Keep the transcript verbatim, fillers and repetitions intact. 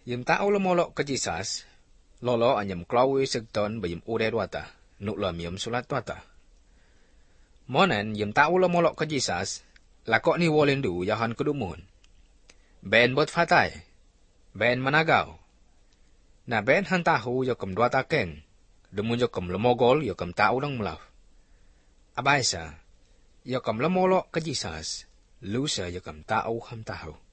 Yem tao lemolok ke Jisas, lolo anyam klawi segton bayem ude wata, nuk lam yem sulat wata. Monen yem tao lemolok ke Jisas, lakok ni wolindu yahan kedumun. Ben bot fatai, ben managaw. Na ben han tahu yokem dua takeng, demun yokem lemogol yokem tao lang melaf. Abaisa, yokem lemolok ke Jisas, lusa yokem tao ham tahu.